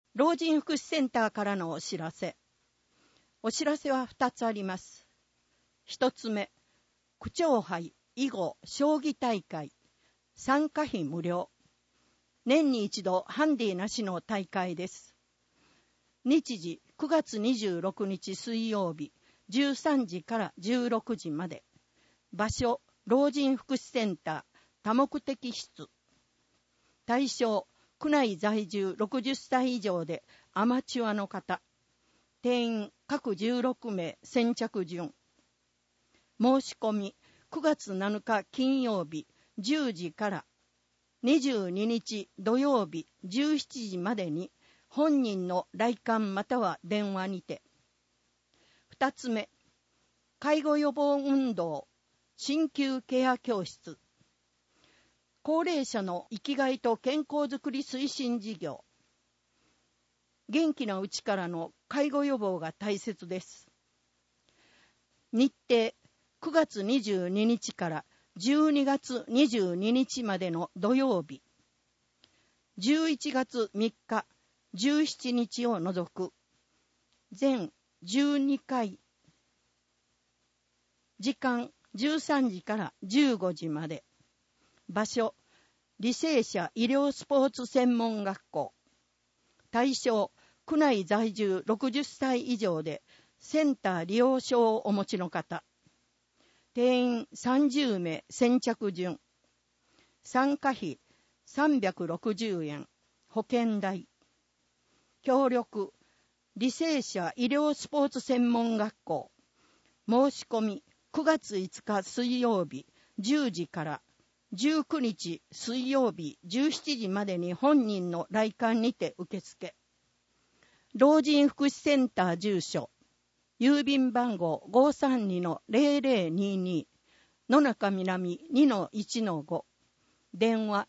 老人福祉センターからのお知らせ。お知らせは2つあります。1つ目、区長杯囲碁将棋大会、参加費無料。年に一度ハンディなしの大会です。日時9月26日水曜日13時から16時まで。場所、老人福祉センター多目的室。対象、区内在住60歳以上でアマチュアの方。定員各16名先着順。申し込み9月7日金曜日10時から22日土曜日17時までに本人の来館または電話にて。2つ目、介護予防運動鍼灸ケア教室。高齢者の生きがいと健康づくり推進事業。元気なうちからの介護予防が大切です。日程9月22日から12月22日までの土曜日、11月3日17日を除く全12回、時間13時から15時まで。場所、履正社医療スポーツ専門学校。対象、区内在住60歳以上でセンター利用証をお持ちの方。定員30名先着順。参加費360円。保険代。協力、履正社医療スポーツ専門学校。申し込み9月5日水曜日10時から19日水曜日17時までに本人の来館にて受付。老人福祉センター住所、郵便番号 532-0022 野中南 2-1-5、電話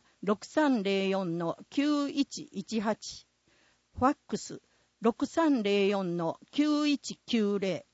6304-9118、ファックス 6304-9190。